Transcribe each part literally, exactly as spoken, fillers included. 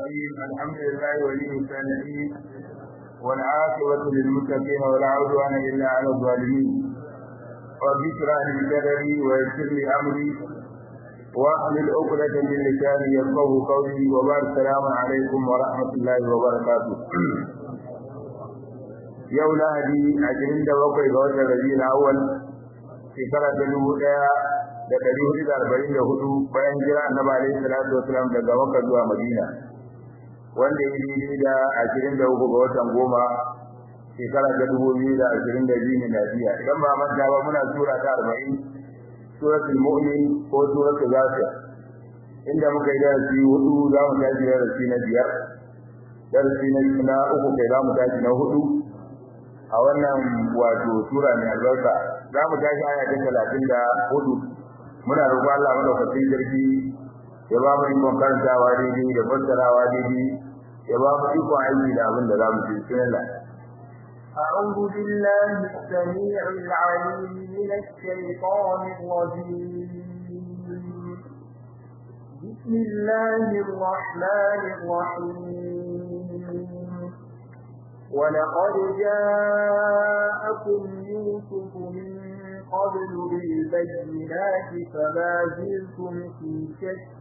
الرحيم الحمد لله ولي الصالحين والعاقبة للمتقين ولا عدوان إلا على الظالمين رب اشرح لي صدري ويسر لي أمري واحلل عقدة من لساني يفقهوا قولي وبارك السلام عليكم ورحمة الله وبركاته yau lahadi ashirin da bakwai ga watan rabiul awwal shekara ta dubu ɗaya da ɗari hudu da arba'in da hudu bayan jira annabi alaihi salatu wasalam daga Makka zuwa Madina wanda ya yi da ashirin da uku ga watan goma shekara ta dubu biyu da ashirin da biyu miladiya idan ba manta ba muna sura ta arba'in suratul mu'min ko suratul ghafir inda muka yi darasi hudu za mu tashi darasi na biyar darasi na uku kai za mu tashi na hudu a wannan wato sura mai albarka za mu tashi aya ta talatin da hudu muna roƙon Allah madaukakin sarki ya ba mu ikon karantawa daidai da fassarawa daidai ya ba mu ikon aiki da abin da za mu ci bismillah أعوذ بالله السميع العليم من الشيطان الرجيم بسم الله الرحمن الرحيم ولقد جاءكم يوسف من قبل بالبينات فما زلتم في شك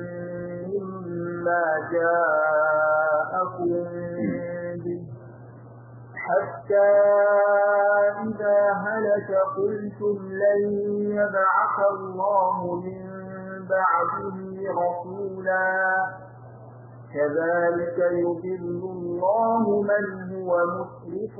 مما جاءكم به حتى إذا هلك قلتم لن يبعث الله من بعده رسولا كذلك يضل الله من هو مسرف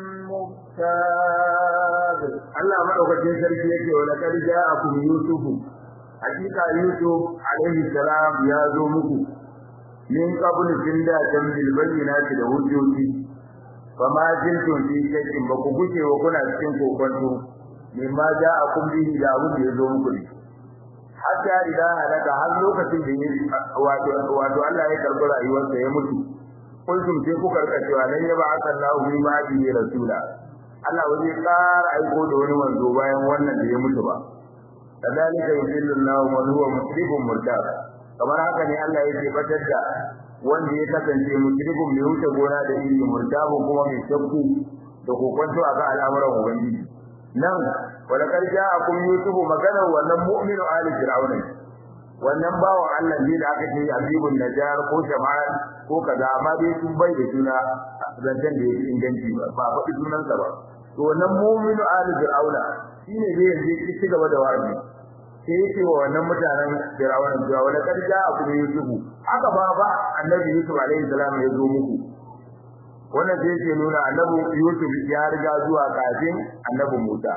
مرتاب Allah madaukakin sarki yake wa laqad ja'akum yusuf hakika yusuf alaihi salam ya zo muku min qabl tinda tambil bayyinati da hujjoji fama jintum fi shakkin ba ku guje wa kuna cikin kokonto mimma ja'akum bihi da abin da ya zo muku ne hatta idan halaka har lokacin da wato wato Allah ya karbi rayuwarsa ya mutu kuntum sai ku karkacewa nan ya ba Allahu bi ma'adi rasula Allah waje ƙara aiko da wani manzo bayan wannan da ya mutu ba kadalika yudillu Allahu man huwa musrifun murtab kamar haka ne Allah yake batar da wanda ya kasance musrifun mai wuce gona da iri murtab kuma mai shakku da kokonto akan al'amuran ubangiji nan wala kar ja'akum yusufu magana wannan mu'minu ali fir'auna wannan bawan Allah ne da aka ce abibun najar ko jama'a ko kaza amma dai sun bai da suna zancan da yake inganci ba ba faɗi sunansa ba to wannan mu'minu ali fir'auna shine da yanzu yake ci gaba da wa'azi sai yake wa wannan mutanen fir'auna cewa wala kar ja'akum yusufu aka ba ba annabi yusuf alaihi salam ya zo muku wannan sai yake nuna annabi yusuf ya riga zuwa kafin annabi musa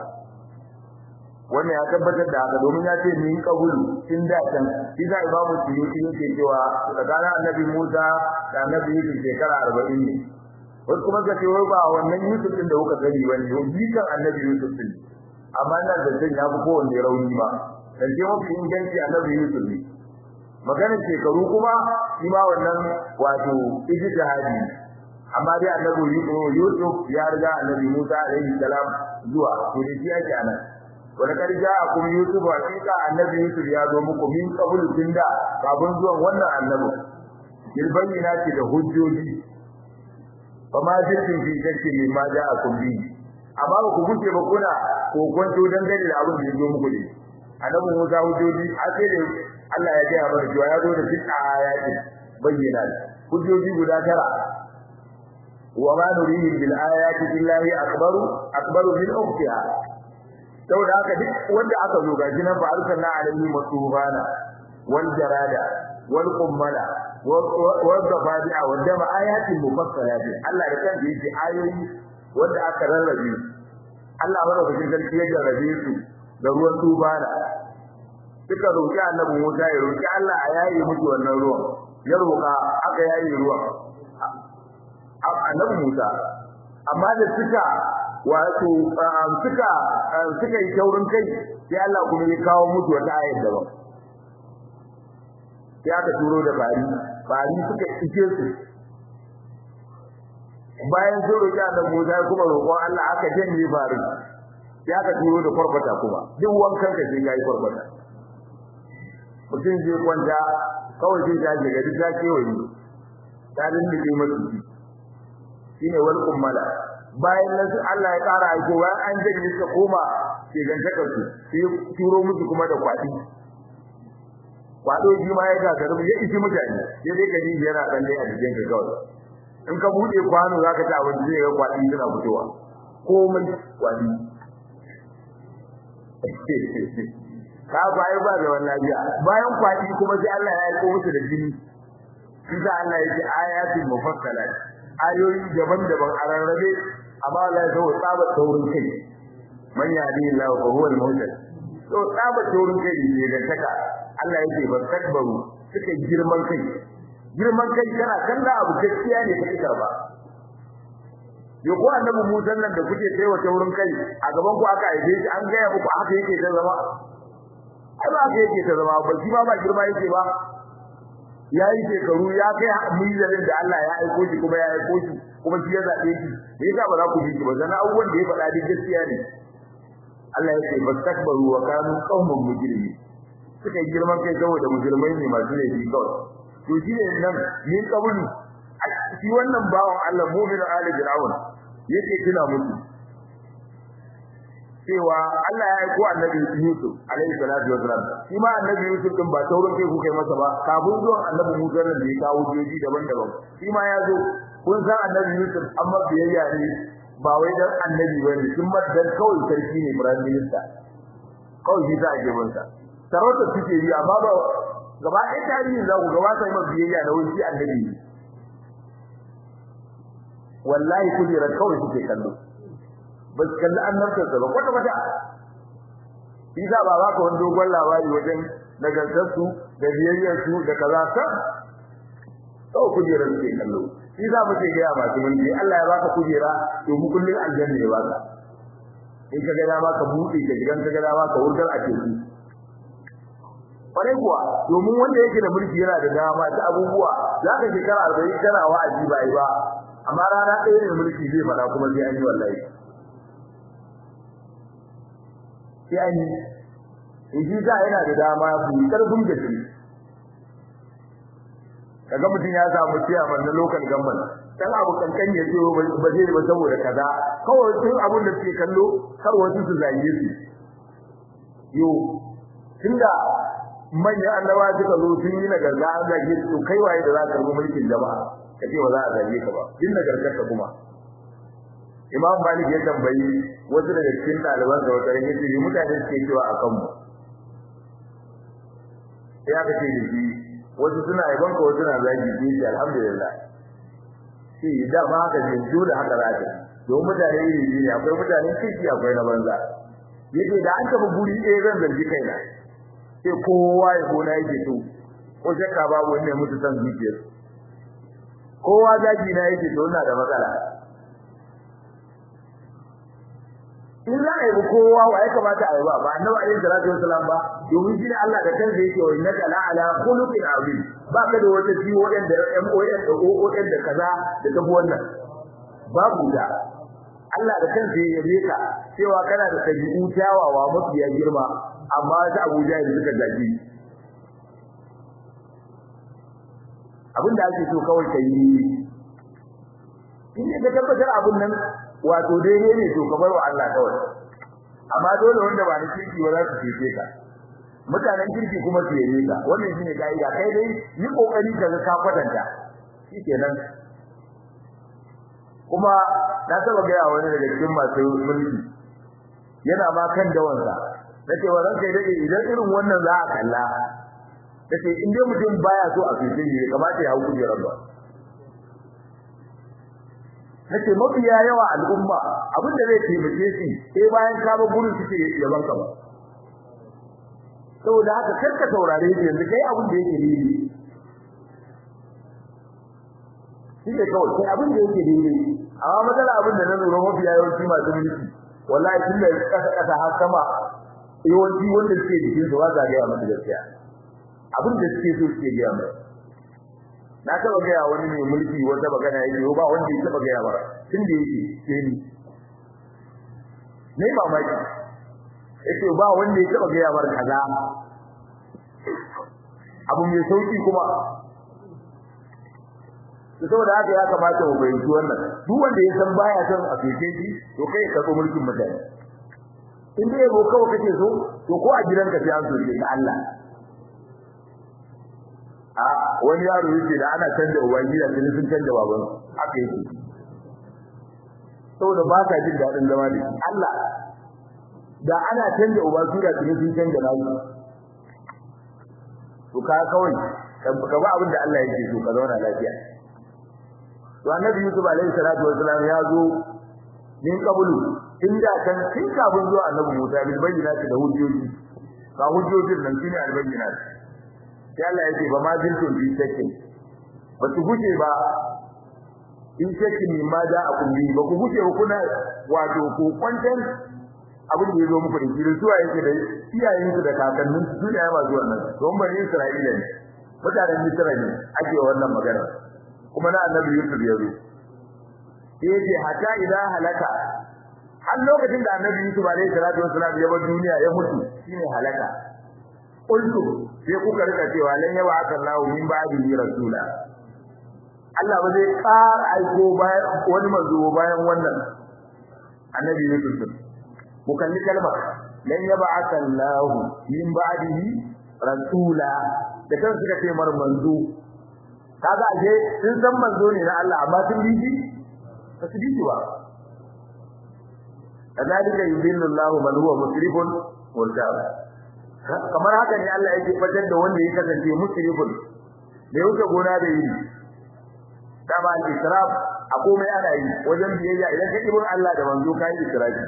wannan ya tabbatar da haka domin ya ce min kabulu in da can shi da imamu suyuti yake cewa tsakanin annabi musa da annabi yusuf shekara arba'in ne wasu kuma ka ce wai ba wannan yusuf din da kuka sani ba ne jikan annabi yusuf din amma nan da zan ya fi kowanne rauni ba dan ce mafi inganci annabi yusuf ne maganar shekaru kuma shi ma wannan wato ijtihadi amma dai annabi yusuf ya riga annabi musa alaihi salam zuwa to da shi yake anan wala kar ja'akum yusuf hakika annabi yusuf ya zo muku min qabul tinda kafin zuwan wannan annabi bilbayina ce da hujjoji kuma jirkin fi shakki min ma ja'akum bi amma ba ku guje ba kuna ko kwanto dangane da abin da ya zo muku ne annabi musa hujjoji a ce da Allah ya gaya mana cewa ya zo da fitta ayati bayyana hujjoji guda tara wa ma nurihim bil ayati billahi akbaru akbaru min ukhtiha saboda haka duk wanda aka zo gaji nan ba arsalna alaihi masubana wal jarada wal qummala wal dafadi'a wal dama ayatin mufassalat Allah da kansa yake ayoyi wanda aka rarrabe Allah madaukakin sarki ya rarrabe su da ruwan tubana suka roki annabi Musa ya roki Allah a yayi musu wannan ruwan ya roka aka yayi ruwan annabi Musa amma da suka wato suka suka yi taurin kai sai Allah kuma ya kawo musu wata ayar daban sai aka turo da bari bari suka ike su bayan sun roƙi da Musa kuma roƙon Allah aka janye bari sai aka turo da farfata kuma duk wankan ka sai kai farfata mutum zai kwanta kawai sai ya ga duk ya kewaye ta dinne musu shine wal kummala bayan nan Allah ya kara aiko bayan an janye su koma ke gantakar su sai turo musu kuma da kwadi kwado shi ma ya ga garin ya isi mutane sai dai kaji yana dan dai a cikin ka kawai in ka bude kwano zaka ta abin zai ga kwadi suna fitowa komai kwadi ka bai ba da wallahi bayan kwadi kuma sai Allah ya aiko musu da jini sai Allah ya ce ayatul mufassalat ayoyi daban-daban a rarrabe amma Allah ya zo tsaba taurin kai man yadi Allah wa huwa al-muhtadi to tsaba taurin kai ne da taka Allah yake ba takbaru suka girman kai girman kai kana kalla abu gaskiya ne kake karba yo ko annabi Musa nan da kuke kai wa taurin kai a gaban ku aka aibe shi an gaya muku haka yake ta zama ai ba haka yake ta zama ba shi ba ba girma yake ba yayi shekaru ya kai mizanin da Allah ya aiko shi kuma ya aiko shi kuma shi ya zabe shi me yasa ba za ku ji ba zana abubuwan da ya faɗa din gaskiya ne Allah ya ce bastakbaru wa kanu qauman mujrimin suka yi girman kai saboda mujrimai ne masu laifi kawai to shi ne nan ni kabulu shi wannan bawon Allah mu'minu ali fir'aun yake tuna musu cewa Allah ya aiko annabi Yusuf alaihi salatu wasalam shi ma annabi Yusuf din ba taurin kai kuke masa ba kafin zuwan annabi Musa da ya kawo jeji daban-daban shi ma ya zo kun san annabi Yusuf amma biyayya ne ba wai dan annabi bane sun madan kawai sarki ne prime minister kawai shi za a je bansa sarauta suke yi amma ba gaba ɗaya tarihin za ku gaba sai ma biyayya da wani shi annabi wallahi kujera kawai suke kallo ba su kalli annabta ba kwata kwata isa ba ba ka wani dogon labari wajen nagartarsu da biyayyarsu da kaza ta kawai kujera suke kallo shi za mu ce ga ya masu mulki Allah ya baka kujera to mu kullun aljanna ya baka in ka ga dama ka buɗe ka gidan ka ga dama ka wurgar a teku kwarai kuwa domin wanda yake da mulki yana da dama ta abubuwa za ka shekara arba'in kana wa'azi ba yi ba amma rana ɗaya ne mulki zai fada kuma sai an yi wallahi sai an yi in ji za yana da dama su yi ƙarfin gaske kaga mutum ya samu ciyaman na local government dan abu kankan ya ce ba zai ba saboda kaza kawai tun abun da suke kallo kar wasu su zage su yo tunda manyan annabawa suka zo sun yi nagarga an zage su kai waye da za ka rubu mulkin jama'a kace ba za a zage ka ba din nagargarka kuma Imam Malik ya tambayi wasu daga cikin ɗaliban da wata rage ce mutane suke cewa a kanmu sai aka ce da shi wasu suna yaban ka wasu na zagi shi alhamdulillah shi da ma haka ne dole haka zaka don mutane iri ne akwai mutanen kirki akwai na banza yake da an tafi guri ɗaya zan zargi kaina sai kowa ya gona yake to ko shakka babu wanda mutu san zuciyar kowa zagi na yake to ina da matsala in za a yi kowa wa ya kamata a yi ba ba annabi alaihi salatu wasalam ba domin shi ne Allah da kansa yake wa innaka la ala khuluqin azim ba ka da wata ci wadanda M O N da O O N da kaza da tafi wannan babu da Allah da kansa ya yabe ka cewa kana da tabi'u kyawawa mafiya girma amma ta Abuja da suka gaji abinda ake so kawai kai ni in ka tabbatar abun nan wato daidai ne to ka bar wa Allah kawai amma dole wanda ba ni kirki ba za su fice ka mutanen kirki kuma su yaye ka wannan shine kaida kai dai yi kokari ka ka kwatanta shikenan kuma na saba ga wani daga cikin masu mulki yana ma kan dawansa nace wannan kai dai idan irin wannan za a kalla nace in dai mutum baya so a fice ne kamata ya hukuje rabba nace mafiya yawa al'umma abin da zai taimake shi sai bayan ka ba gurin suke yaban ka ba saboda haka karka taurare shi yanzu kai abin da yake dini shi ne kawai kai abin da yake dini amma matsala abin da na lura mafiya yawanci masu mulki wallahi tun da kasa kasa har sama yawanci wanda suke jikin su ba za ga yawa gaskiya abin da suke so suke ga mai na taba ga wani mai mulki wata magana yake ba wanda ya taba ga ba tun da yake sai ni ne ba mai yake ba wanda ya taba ga ba kaza abu mai sauki kuma saboda haka ya kamata mu fahimci wannan duk wanda ya san baya son a fice shi to kai ka so mulkin mutane in dai yabo kawai kake so to ko a gidanka sai an so shi da Allah a wani yaro yake da ana canza ubangi da sun canza baban haka yake saboda ba ka jin dadin zama da Allah da ana canza ubangi da sun canza nasu to ka kawai ka ba abin da Allah yake so ka zauna lafiya to annabi Yusuf alaihi salatu wassalam ya zo min kabulu inda kan kin kafin zuwa annabi Musa bil bayyinati da hujjoji ka hujjojin nan shine al bayyinati sai Allah ya ce ba ma zintum bi shakkin ba ku guje ba in shakkin min ma da a kulli ba ku guje ba kuna wato ku kwantar abin da yazo muku da shi zuwa yake da iyayen su da kakannin su da yawa zuwa nan don bani Isra'ila ne mutanen Misra ne ake wannan magana kuma na annabi Yusuf ya zo yace hatta idan halaka har lokacin da annabi Yusuf alaihi salatu wasallam ya bar duniya ya mutu shine halaka qultu sai kuka rika cewa lan yaba Allahu min ba'dihi rasula Allah ba zai ƙara aiko bayan wani manzo bayan wannan annabi Yusuf ku kalli kalmar lan yaba Allahu min ba'dihi rasula da kan suka ce mar manzo kaga aje sun san manzo ne na Allah amma sun bi shi ba su bi shi ba kadalika yudillu Allahu man huwa musrifun murtab kamar haka ne Allah yake fatar da wanda ya kasance musrifun da yake gona da yi da ba al-israf a komai ana yi wajen biyayya idan ka ibn Allah da manzo kai israfi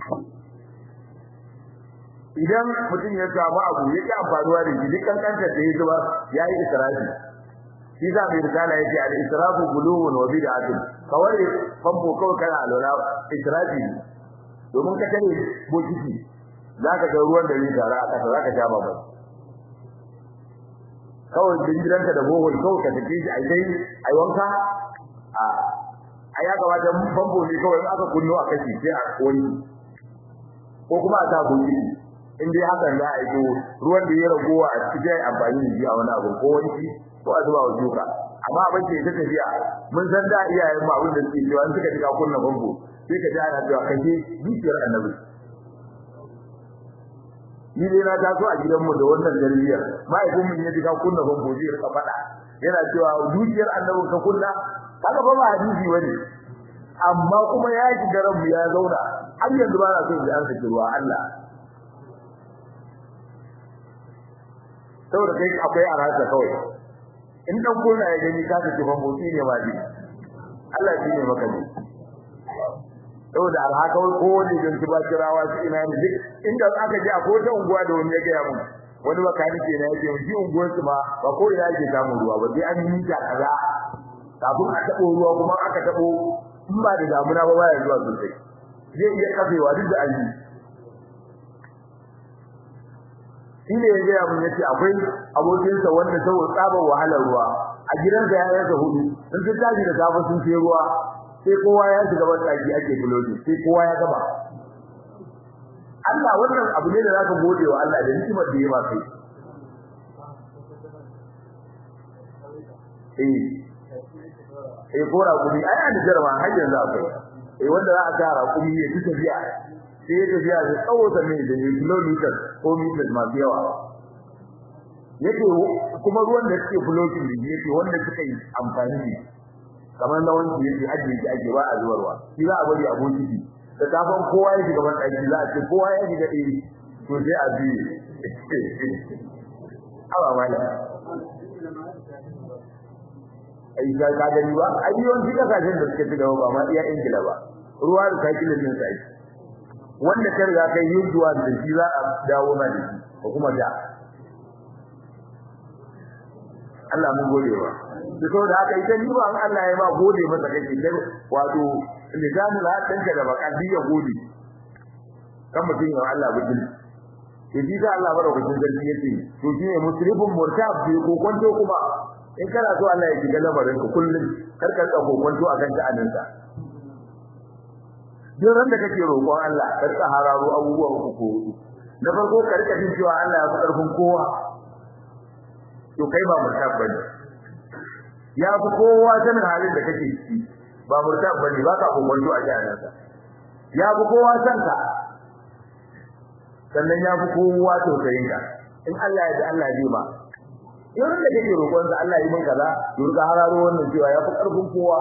idan mutum ya samu abu yake amfanuwa da shi dukkan kanta da ya zuba yayi israfi shi za mu risala yake al-israfu guluwun wa bid'atun kawai famfo kawai kana alwala israfi domin ka tare bokiti zaka ga ruwan da zai tara aka zaka sha ba kawai dingiranka da bohol kawai ka take shi ai dai ai wanka a aya gaba da famfo ne kawai in aka kunno aka shi sai a koyi ko kuma a ta bokiti in dai hakan za a yi ruwan da ya ragowa a cikin amfani da shi a wani abu ko wani ko a zuwa wajuka amma abin da yake tafiya mun san da iyayen mu abin da suke cewa an suka diga kunna bambo sai ka ji ana cewa kaje zuciyar annabi ni dai na taso a gidanmu da wannan jariyar mai mun ya diga kunna bambo zai rika fada yana cewa zuciyar annabi ka kunna kaga ba ba hadisi bane amma kuma ya ji garan mu ya zauna har yanzu ba na so ji an saki ruwa Allah saboda kai akwai arasa kawai in dan gona ya gani ka take ban motsi ne ba dai Allah shi ne maka ne saboda alhaka ko wani dan ba kirawa shi ina ne duk inda aka ji akwai ta unguwa da wani ya ga mun wani makanike ne yake shi unguwar su ma ba ko ina yake samu ruwa ba sai an yi ta kaza kafin a tabo ruwa kuma aka tabo in ba da damuna ba baya zuwa sosai zai iya kafewa duk da aji shi ne ya mun yace akwai abokinsa wanda saboda tsabar wahalar ruwa a gidansa ya yasa hudu in sun tashi da safe sun ce ruwa sai kowa ya shiga ban daki ake buloji sai kowa ya gaba Allah wannan abu ne da zaka gode wa Allah da hikimar da ya ba kai eh eh gora kudi ai an jarma har yanzu akwai eh wanda za a tara kudi ya ci tafiya sai ya tafiya da tsawo da ne da kilometers ko meters masu yawa yake kuma ruwan da suke blocking da yake wanda suka yi amfani da kamar na wanda yake ajiye shi ake ba a zuwarwa shi za a bari aboki da kafan kowa ya shiga ban daki za a ce kowa ya shiga eh to sai a bi awa mala ai ga ka gani ba ai yawan duka kasashen da suke shiga ba ma iya Ingila ba ruwa da sakilin din sai wanda ka riga kai yin duwa da shi za a dawo na da shi ko kuma da Allah mun gode ba to da haka ita ni ba Allah ya ba gode masa kake kai wato lisanul hadanka da bakadi ya gode kan mutun ya Allah bidin yaji da Allah barokacin sarki yace to shi ne musrifun murtab bi ko kwanto kuma in kana so Allah ya kiga lamarin ka kullun karkar ka ko kwanto akan ta'aninsa duk ran da kake roƙon Allah ka rika hararo abubuwa uku na farko ka rika jin cewa Allah ya fi karfin kowa to kai ba murtab bane ya fi kowa sanin halin da kake ciki ba murtab bane ba ka kokonto a jahansa ya fi kowa san ka sannan ya fi kowa tausayin ka in Allah ya ji Allah zai ba yau da kake roƙon sa Allah yi min kaza to ga hararo wannan cewa ya fi karfin kowa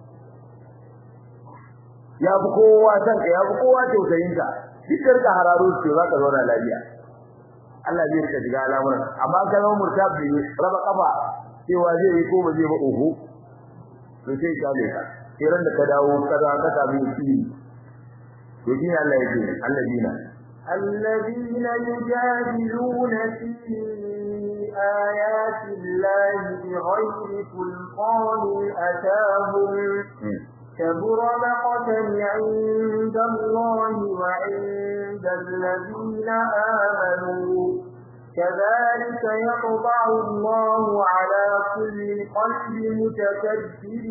ya fi kowa san ka ya fi kowa tausayin ka dukkan ka hararo ce za ka zauna lafiya Allah zai rika shiga al'amuran amma ka zama murtabi raba kafa cewa zai yi ko ba zai ba oho to sai ka ne sai ran da ka dawo kaza ka samu shi to shi Allah yake alladina alladina yujadiluna fi ayati llahi bighayri sultanin atahum كبر مقتا عند الله وعند الذين آمنوا كذلك يطبع الله على كل قلب متكبر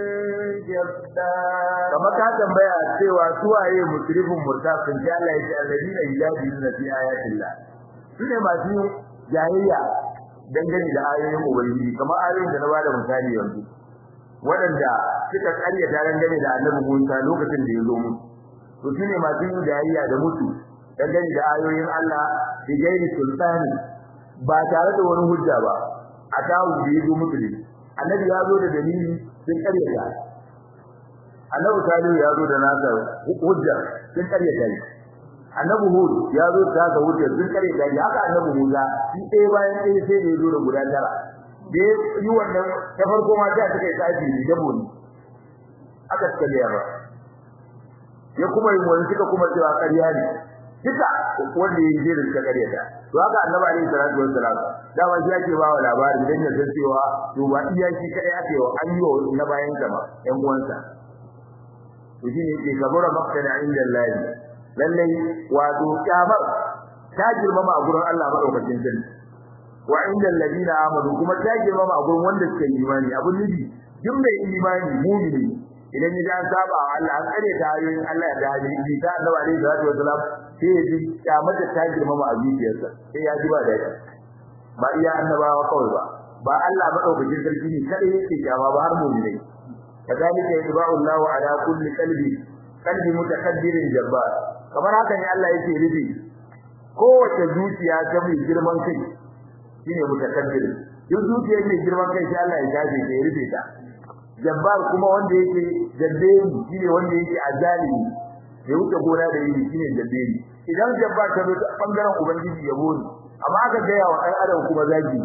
جبار كما كان tambaya cewa suwaye musrifin murtafin da Allah ya ce alladina yujadiluna fi ayatillah sune masu jayayya dangane da ayoyin ubangiji kamar ayoyin da na bada misali yanzu waɗanda suka karya dangane da Annabi Musa lokacin da ya zo musu to shine masu yin jayayya da mutu dangane da ayoyin Allah bi gairi sultani ba tare da wani hujja ba a tawo da ya zo musu ne Annabi ya zo da dalili sun karya ta Annabi Salihu ya zo da nasa hujja sun karya ta Annabi Hud ya zo da nasa hujja sun karya ta haka Annabi Musa shi ɗaya bayan ɗaya sai da ya zo da guda tara da yi wannan ta farko ma ta take tsaji ne dabo ne aka tsalle ba ya kuma yi wani suka kuma cewa ƙarya ne duka wanda ya je da suka ƙarya ta to haka annabi alaihi salatu wassalam da ba shi yake ba wa labari dan ya san cewa to ba iya shi kai ake wa an yi wa na bayan jama ɗan uwansa to shine yake gabara makkana inda Allah lalle wato kyamar ta girmama a gurin Allah madaukakin sarki wa inda alladina amanu kuma ta girmama a gurin wanda suka yi imani abun nufi duk mai imani mu'mini idan ya an saba wa Allah an kare ta ayoyin Allah da hadisi ta Annabi alaihi salatu wasalam sai ya ji kyamar da ta girmama a zuciyarsa sai ya ji ba da shi ba iya annabawa kawai ba ba Allah madaukakin sarki ne kada yake kyama ba har mu'minai kadalika yatba'u Allahu ala kulli qalbi qalbi mutakabbirin jabbar kamar haka ne Allah yake rufe kowace zuciya ta mai girman kai shine mutakabbir duk zuciyar mai girman kai sai Allah ya gaje ta rufe ta jabbar kuma wanda yake jabberi shine wanda yake azalimi ya wuce gona da yi shine jabberi idan jabbar ta zo bangaren ubangiji ya boni amma aka ga yawa ɗan adam kuma zagi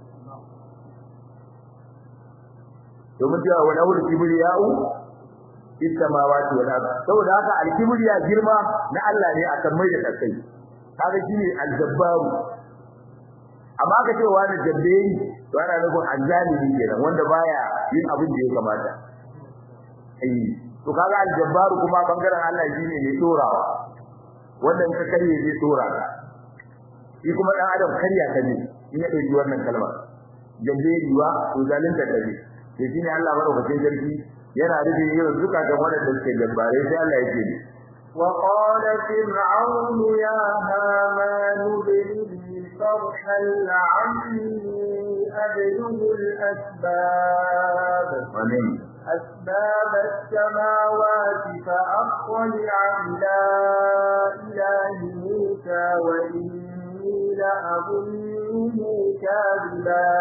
domin cewa wala wal kibriya'u fis samawati wal ard saboda haka al kibriya girma na Allah ne a kan mai da kai kaga shine al jabbaru amma ka ce wani jabberi to ana nufin azzalimi kenan wanda baya yin abin da ya kamata ai to kaga al-jabbaru kuma bangaren Allah shine ne torawa wanda in ka kare zai tora ka shi kuma dan adam kariya ka ne in ya dauki wannan kalma jabberi wa to zalunta ka ne sai shine Allah madaukakin sarki yana rufe yin zuka ga wanda suke jabbare sai Allah yake ne وقال فرعون يا هامان ابن لي صرحا لعلي أبلغ الأسباب أسباب السماوات فأطلع إلى إله موسى وإني لأظنه كاذبا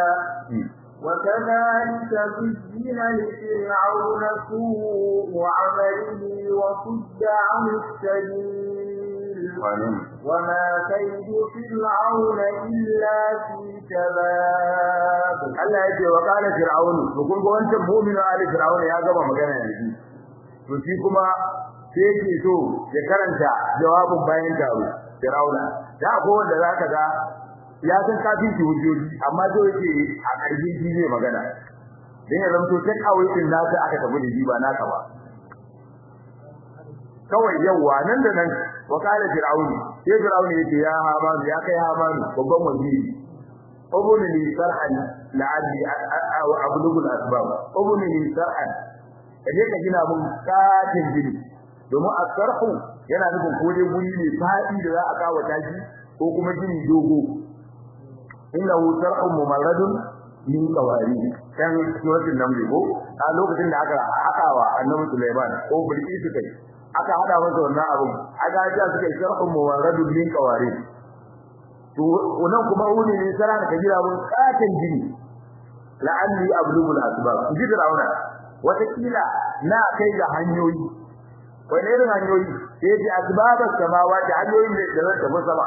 وكذلك زين لفرعون سوء عمله وصد عن السبيل وما كيد فرعون إلا في تباب الله يجي وقال فرعون وكل وانت مؤمن آل فرعون يا جماعة مكانا يجي وشي كما سيكي سو يكرنت جواب بين تارو فرعون da ko wanda zaka ga ya san kafin shi hujjoji amma to yake a ƙarfin shi zai magana dan ya zanto ta kawai din nasa aka tafi da shi ba naka ba kawai yawa nan da nan wa kala fir'auni sai fir'auni yake ya haman ya kai haman babban waziri ubuni li sar'an la'ali ablugu al-asbab ubuni li sar'an kaje ka gina mun katin gini domin as-sarhu yana nufin ko dai guri ne fadi da za a kawo tashi ko kuma gini dogo innahu sar'un mumarradun min kawari kan suratul naml ko a lokacin da aka hakawa annabi Sulaiman ko Bilqis kai aka hada masa wannan abun aka ja suka sharhun muwaradun min kawari to wannan kuma wuni ne sara da jira mun katan jini la'alli ablugul asbab ji Fir'auna wata kila na kai ga hanyoyi wani irin hanyoyi sai ji asbabas samawati hanyoyin da da ta sama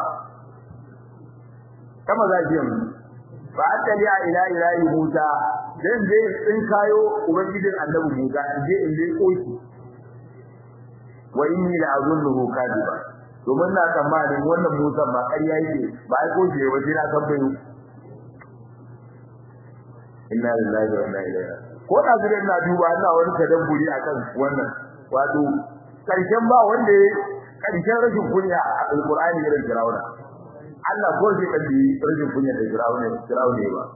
kama zaki yin ba attali ila ilahi Musa dan dai in kayo ubangijin annabi Musa je in dai koki wa inni la azunnuhu kadiba domin na tsammanin wannan Musa ba ƙarya yake ba ai koki ne waje na tambayo inna lillahi wa inna ilaihi ko da zure ina duba ina wani tadabburi akan wannan wato karshen ba wanda karshen rashin kunya a alqur'ani irin Fir'auna Allah ko zai kalli rashin kunya da Fir'auna Fir'auna ba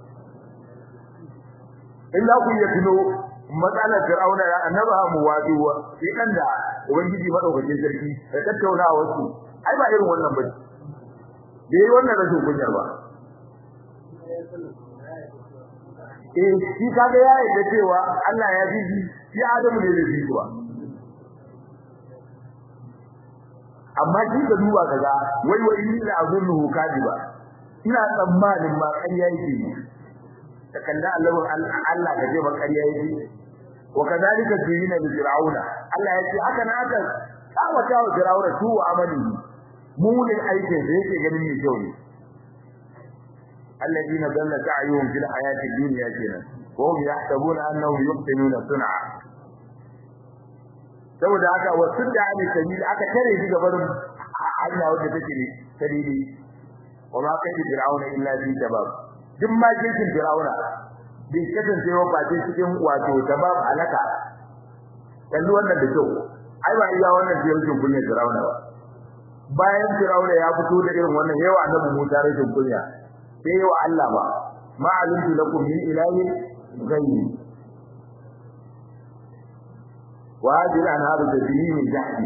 illa ku ya tuno matsalar Fir'auna ya annaba mu waduwa sai kan da ubangiji madaukakin sarki da tattaunawa su ai ba irin wannan ba bai wannan rashin kunya ba eh shi kaga ya yi cewa Allah ya ji shi Adamu ne da shi ba amma shi da duba kaga wai wai ni la azunnu kadiba ina tsammanin ma ƙarya yake da kalla Allah Allah da je ba ƙarya yake wa kadalika zuyina li fir'auna Allah ya ce haka na aka kawata wa fir'auna su amali mulin aikin da yake ganin mai kyau ne الذين ضل سعيهم في الحياة الدنيا كنا وهم يحسبون أنهم يحسنون صنعا saboda haka wasu da ne sabili aka tare shi gaban hanya wanda take ne sabili kuma kai da Fir'auna illa bi dabab duk ma cikin Fir'auna bai kasance wa ba cikin wato dabab alaka kallu wannan da kyau ai ba iya wannan jirgin kunya Fir'auna ba bayan Fir'auna ya fito da irin wannan yawa annabi Musa rashin kunya sai wa Allah ba ma alimtu lakum min ilahin ghayri wa hadhihi al-anharu tajri min tahti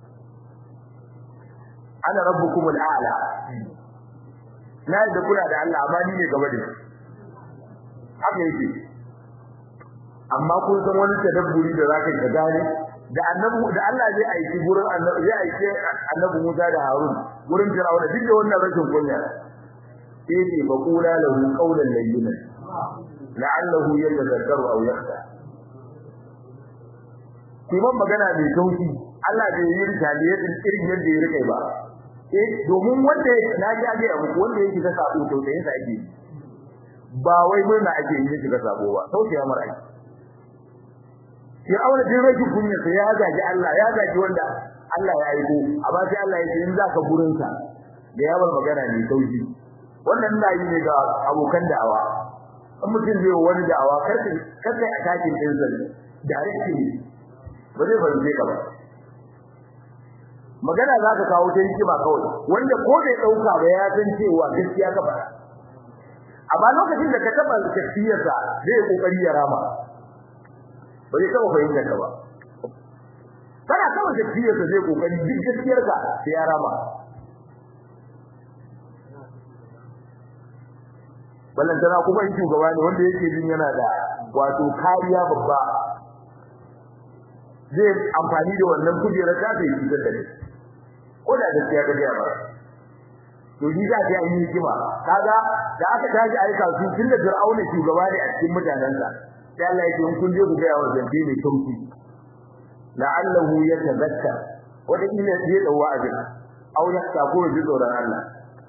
ana rabbukum al-a'la na da kula da Allah amma ni ne gaba da haka yake amma kun san wani tadabburi da zaka ga gane da annabi da Allah zai aiki gurin annabi zai aiki annabi Musa da Harun gurin Fir'auna duk da wannan rashin kunya sai ba kula lahu qawlan layyinan la'allahu yatadhakkaru aw yakhsha kiman magana mai tauki Allah bai yi ritaliyatin irin yadda ya rike ba eh domin wanda na ji age abu wanda yake da sabo to sai yasa ake ba wai murna ake yi shi ga sabo ba sauke ya mar aiki ya aure din rashin kunya sai ya gaji Allah ya gaji wanda Allah ya aiko amma sai Allah ya ce in zaka gurin sa da yawan magana ne tauki wannan na yi ne ga abokan da'awa in mutum zai wani da'awa karka karka attacking din zan directly ba zai fahimce ka ba magana za ka kawo ta hikima kawai wanda ko bai dauka ba ya san cewa gaskiya ka fara amma lokacin da ka taba gaskiyarsa zai kokari ya rama ba zai taba fahimta ka ba kana kawai gaskiyarsa zai kokari duk gaskiyarka sai ya rama wallan tana kuma in shugaba ne wanda yake jin yana da wato kariya babba zai amfani da wannan kujera ta sai fitar da shi ko da gaskiya ga ya ba to ni za ta yi hikima kaga da aka taji aika su tunda Fir'auna shugaba ne a cikin mutanansa sai Allah ya ce kun je ku ga yawa zance ne sauki la'allahu yatazakka wanda ina sai da wa'azi au ya ta ko ji tsoron Allah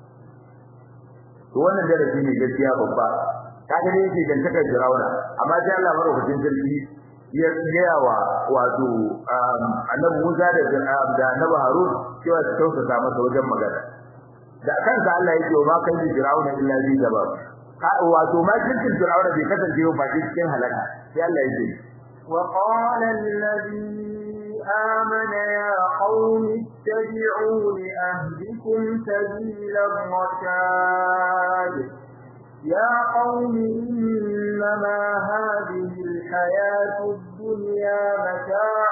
to wannan darasi ne gaskiya babba kaga ne yake dantakar Fir'auna amma sai Allah madaukakin sarki ya gayawa wato annabi Musa da da annabi Harun cewa su tausasa masa wajen magana da kansa Allah yake wa ma kan Fir'auna illa bi jabab ka wato ma cikin Fir'auna bai kasance ba cikin halaka sai Allah yake wa qala alladhi آمن يا قوم اتبعوا لأهدكم سبيل الرشاد يا قوم إنما هذه الحياة الدنيا متاع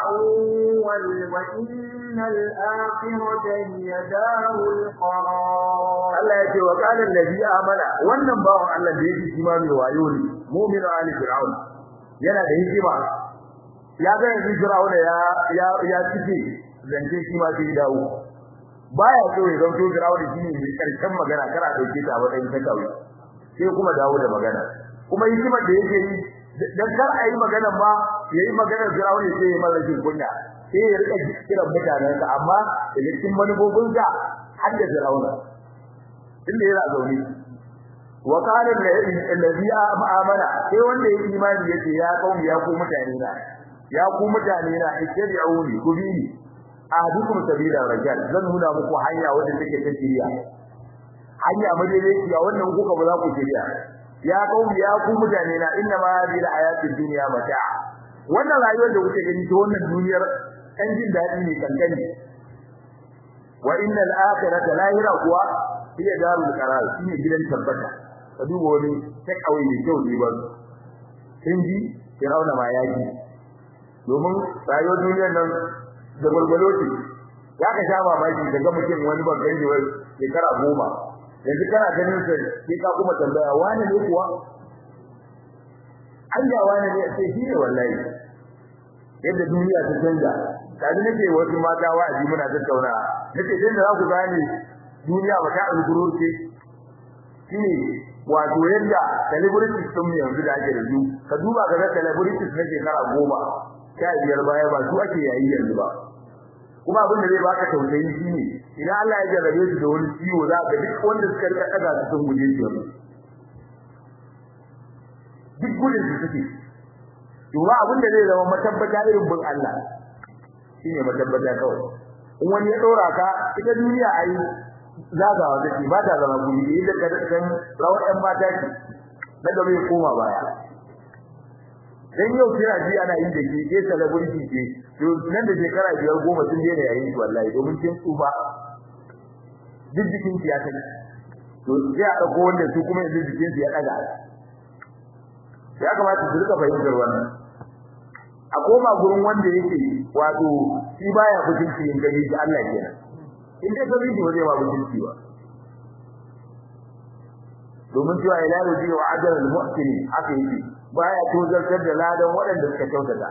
وإن الآخرة هي دار القرار. Allah yake wa qala allazi amana wannan bawon Allah da yake kima mai wayo ne mu'minu ali fir'aun yana da hikima ya ga yanzu fir'aun ya ya ya cike zance shi ma sai dawo baya so ya zanto fir'aun shine mai karshen magana kara dauke ta wadan ta kawai sai kuma dawo da magana kuma hikimar da yake yi dan kar a yi magana ma yayi maganar fir'aun sai ya mara jin kunya sai ya rika kiran mutanen sa amma da cikin manubobin sa har da fir'aun inda yana zaune wa qala allazi amana sai wanda ya imani yace ya kauni ya ku mutane na ya ku mutane na ittabi'uni ku bi ni ahdukum sabila rajal zan nuna muku hanya wanda take ta shiriya hanya madaidaiciya ya wannan kuka ba za ku shiriya ya kauni ya ku mutane na inna ma hadhihi alhayatid dunya mata' wannan rayuwar da kuke gani ta wannan duniyar kan jin dadi ne kankani wa innal akhirata lahira kuwa hiya darul qarar shine gidan tabbata ka duba wani ta kawai da kyau ne ba kin ji Firauna ma yaji domin rayuwar duniyar nan da gurgulo ce ya ka sha mamaki daga mutum wani babban jiwai shekara goma yanzu kana ganin sa sai ka kuma tambaya wani ne kuwa an ga wani ne sai shi ne wallahi yadda duniya ta canza kaji nake wasu mata wa'azi muna tattauna nace dan da za ku gane duniya ba ta algurur ce shine wato yadda celebrities sun yanzu da ake da su ka duba ga celebrities na shekara goma sha biyar baya ba su ake yayi yanzu ba kuma abin da zai baka tausayi shine idan Allah ya jarabe su da wani ciwo za ka duk wanda suka rika kaga su sun guje shi duk gudun su suke to ba abin da zai zama matabbata irin bin Allah shine matabbata kawai in wani ya dora ka ita duniya ai zagawa take ba ta zama guri inda ka san rawar ɗan mata ce daga bai koma baya dan yau kira ji ana yin da ke ke celebrity ce to nan da shekara biyar goma sun daina yayin shi wallahi domin kin tsufa duk jikin ya kai to sai a dauko wanda su kuma yanzu jikin ya daga ya kamata su rika fahimtar wannan a koma gurin wanda yake wato shi baya mutunci in gani shi Allah kenan in dai ka riji waje ba mutunci ba domin cewa ila yuji wa ajal al muhsinin haka yake baya tozartar da ladan waɗanda suka kyautata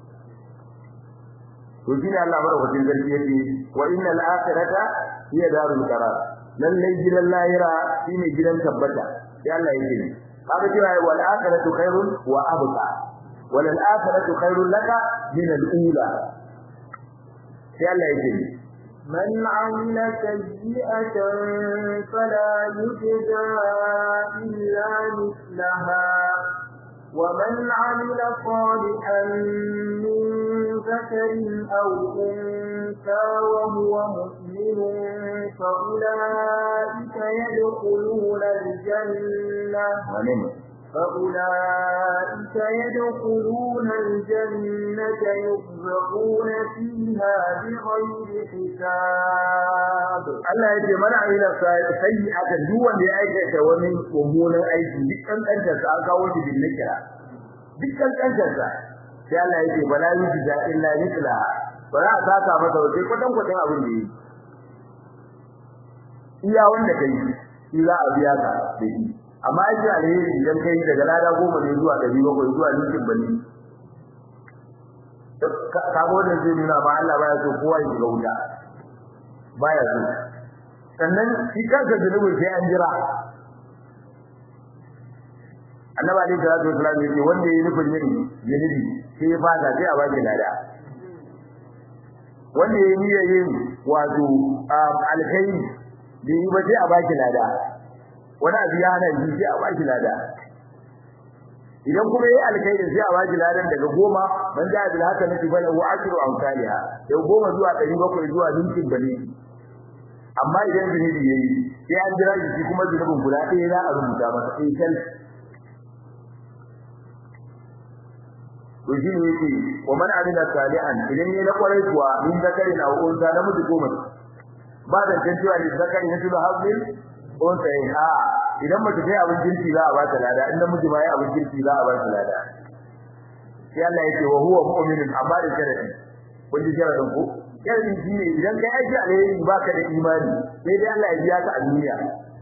to shine Allah madaukakin sarki yake wa innal akhirata hiya darul qarar lallai gidan lahira shine gidan tabbata sai Allah yake kaga cewa wal akhiratu khairun wa abqa wal akhiratu khairun laka min al ula sai Allah yake من عمل سيئة فلا يجزى إلا مثلها ومن عمل صالحا من ذكر أو أنثى وهو مؤمن فأولئك يدخلون الجنة فأولئك يدخلون الجنة يرزقون فيها بغير حساب. الله يجي من عمل سيئة دون لأيك ومن ومون أيك بكم أنت سأقوش بالنكرة بكم أنت سأ الله يجي فلا يجزى إلا مثلها فلا أساتا مثلا كتم كتم أبن دي إيا وانك إلا أبياك به amma ai da alheri idan kai daga lada goma ne zuwa ɗari bakwai zuwa cikin bani ka go da zai nuna ba Allah baya so kowa ya shiga wuta baya so sannan shi kanka zunubin sai an jira annabi alaihi salatu wasallam yake wanda yayi nufin yin zunubi sai ya fada sai a baki lada wanda yayi niyyar yin wato alkhairi da yi ba sai a baki lada wani abu ya hana shi sai a baki lada idan kuma yayi alkhairi sai a baki ladan daga goma man da bil haka nake bala wa ashru amsalha daga goma zuwa ɗari bakwai zuwa dinkin bane amma idan zunubi yayi sai an jira shi kuma zunubin guda ɗaya za a rubuta masa sai kal wajin yake wa man amila salihan idan yayi na kwarai kuwa min zakari na unsa namiji goma ba da tantuwa ne zakari ne su da hazin on sai ha idan mace sai abin kirki za a ba ta lada in namiji ma ya abin kirki za a ba ta lada sai Allah yake wa huwa mu'minun amma da sharadi kun ji sharadin ku sharadi shine idan kai aiki alheri baka da imani sai dai Allah ya biya ka a duniya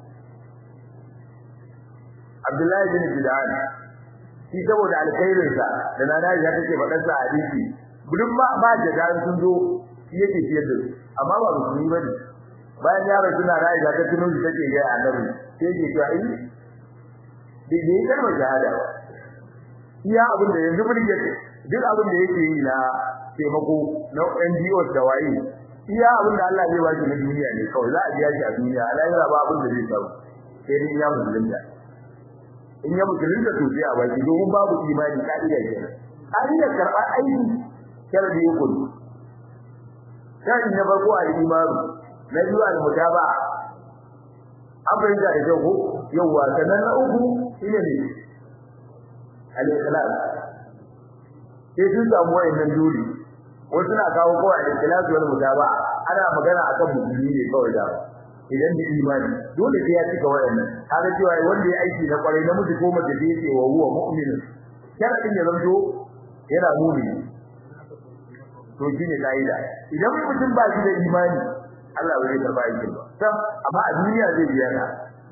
Abdullahi bin Bidan shi saboda alkhairinsa da nana ya take faɗar sa hadisi gudun ba ba da dan sun zo shi yake ciyar da su amma ba musulmi bane bayan yaron suna rayu da tuno shi take ga annabi sai yake cewa ai dai dai kalmar shahada iya abin da yanzu mun yake duk abin da yake yi na taimako na N G O da waye iya abin da Allah zai ba shi na duniya ne kawai za a biya shi a duniya Allah ba abin da zai samu sai dai ya musulunta in ya musulunta to sai a baki domin babu imani ka'ida kenan ka'idar karɓar aiki sharadi ya kudu sharadi na farko a imani na biyu al mutaba an fahimta da kyau ko yawwa sannan na uku shine ne al ikhlas sai sun samu wayannan dole wasu na kawo kawai al ikhlas wal mutaba ana magana akan musulmi ne kawai da idan da imani dole sai ya cika wayannan kaga cewa wanda ya aiki na kwarai namiji ko mace da yake wa huwa mu'min sharadin ya zanto yana mu'mini to shine kaida idan mutum ba shi da imani Allah bai karba aikin ba sam amma a duniya zai biya ka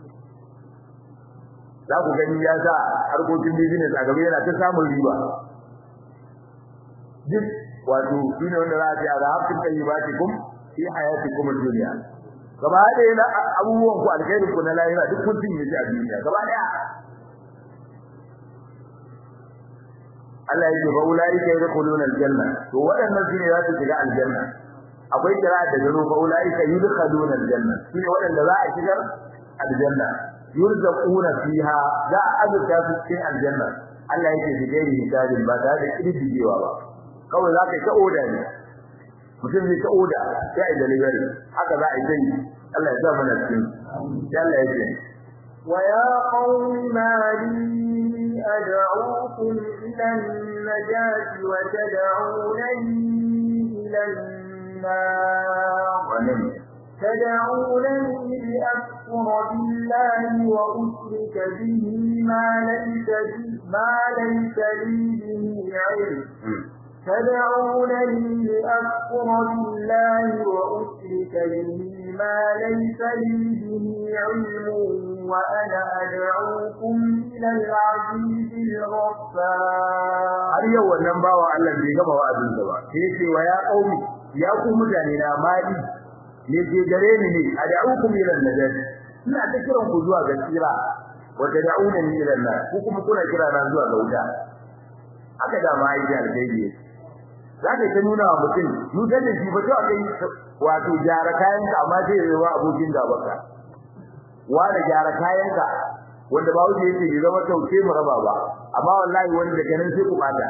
za ku gani ya sa harkokin business a gaba yana ta samun riba duk wato shine wanda za a ce a rahabtin tayyibatikum fi hayatikum ad-dunya gaba da yana abubuwan ku alkhairin ku na lahira duk kun tinye shi a duniya gaba daya Allah yake ba ulai kai da kulun aljanna to wadannan shine za su shiga aljanna akwai kira da gano ba ulai kai yudkhulun aljanna shine wadanda za a shigar aljanna yurzaquna fiha za a azurta su cikin aljanna Allah yake bigari hisabin ba tare da kididdigewa ba kawai za ka ta oda ne mutum zai ta oda sai da delivery haka za a yi Allah ya sa mana cikin sai Allah ya ce wa ya qaumi ma li ad'ukum ila an-najati wa tad'unani ila an-nar تدعونني لأكفر بالله وأشرك به ما ليس ما ليس لي به علم تدعونني لأكفر بالله وأشرك به ما ليس لي به علم وأنا أدعوكم إلى العزيز الغفار har yau wannan bawa Allah bai gaba wa'azin sa ba sai ce wa ya qaumi ya ku mutane na mali ne ke gare ni ne ad'ukum ila an-najat ina ta kiran ku zuwa ga tsira wa tad'unani ila an-nar ku kuma kuna kira na zuwa ga wuta haka da ma yi alheri zaka ta nuna wa mutum mutan da shi ba to akai wato gyara kayanka amma sai ya wa abokin gabanka wanda gyara kayanka wanda ba wuce yake ya zama tauke mu raba ba amma wallahi wanda daga nan sai ku bada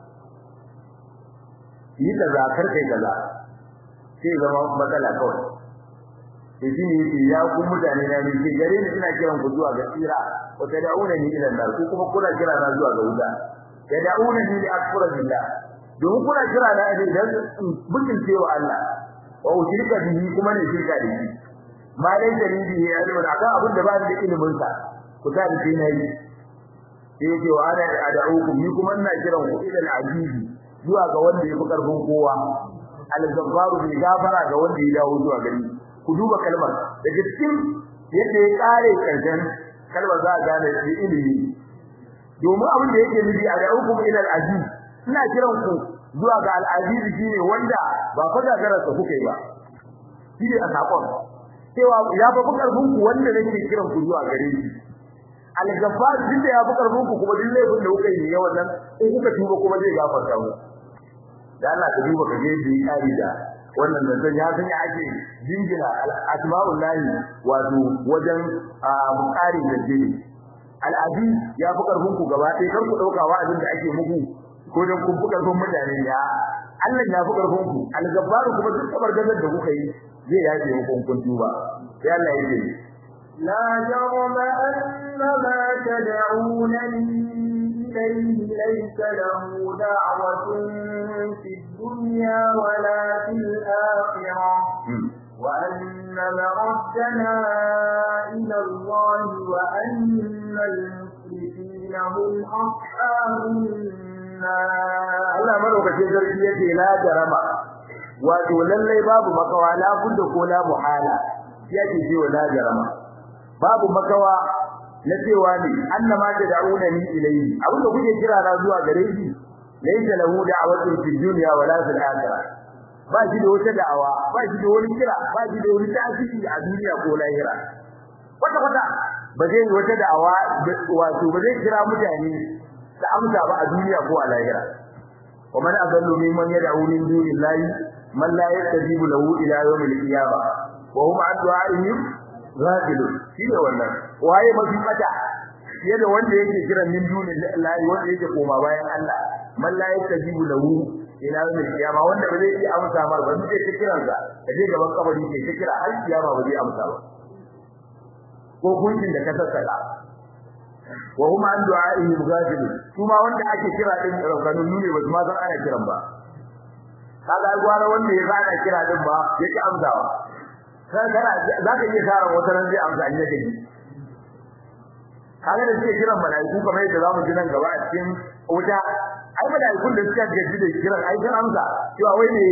yi da zakar kai kaza sai zama matsala kawai sai shi ne ya ku mutane na ne sai gare ni ina kiran ku zuwa ga tsira wa tad'unani ila nar ku kuma kuna kira na zuwa ga wuta tad'unani li akfura billah don kuna kira na ne dan bukin cewa Allah wa ushirka bihi kuma ne shirka da shi ma dai da ni bihi ya da akan abin da ba da ilimin sa ku ta da nayi sai ce wa ana ad'ukum ni kuma ina kiran ku ila al-aziz zuwa ga wanda ya fi karfin kowa al-jabbaru bi gafara ga wanda ya dawo zuwa gari ku duba kalmar daga cikin yadda ya kare karshen kalmar za a gane shi ilimi domin abin da yake nufi ad'ukum ila al-aziz ina kiran ku zuwa ga al-aziz shine wanda ba fa gagarar sa kuke ba shi ne a sakon cewa ya fa karfin ku wanda nake kiran ku zuwa gare shi al-ghaffar din da ya fa karfin ku kuma din laifin da kuka yi yawan nan in kuka tuba kuma zai gafarta mu da Allah ka duba kaje da kari da wannan nan ya san ya ake jingina al-asma'ullahi wato wajen mukari da jini al-aziz ya fi karfin ku gaba ɗaya kar ku dauka wa'azin da ake muku ko dan kun fi karfin mutane ya Allah ya fi karfin ku al-gabbar kuma duk kabar gadar da kuka yi zai yaje muku kun tuba sai Allah ya ce la jarama anna ma tad'unani إليه ليس له دعوة في الدنيا ولا في الآخرة وأن مردنا إلى الله وأن المسرفين هم أصحاب النار madaukakin sarki yake la jarama wato lallai babu makawa la budda ko la muhala yake cewa la jarama babu makawa na cewa ne annama ta da'una ni ilayhi abin da kuke kira na zuwa gare shi laysa lahu da'watun fid dunya wala fil akhirah ba shi da wata da'awa ba shi da wani kira ba shi da wani tasiri a duniya ko lahira kwata kwata ba zai yi wata da'awa wato ba zai kira mutane da amsa ba a duniya ko a lahira wa man adallu mimman yad'u min dunillahi man la yastajibu lahu ila yawm al-qiyamah wa hum an du'a'ihim ghafilun shi ne wannan waye mafi fata fiye da wanda yake kira min dunillahi wanda yake koma bayan Allah man la yastajibu lahu ila yawm al-qiyamah wanda ba zai iya amsa mar ba sai ta kiransa kaje gaban kabari sai ta kira har kiyama ba zai amsa ba ko gunjin da ka sassaka wa hum an du'a'ihi ghafilun kuma wanda ake kira din kanun ne ba ma san ana kiran ba kaga gwara wanda ya zana kira din ba yake amsawa sai kana zaka iya tsara wata ran zai amsa ne dake kaga da suke kiran malaiku kamar yadda zamu ji nan gaba a cikin wuta ai malaikun da suka gaji da kiran ai kan amsa cewa wai ne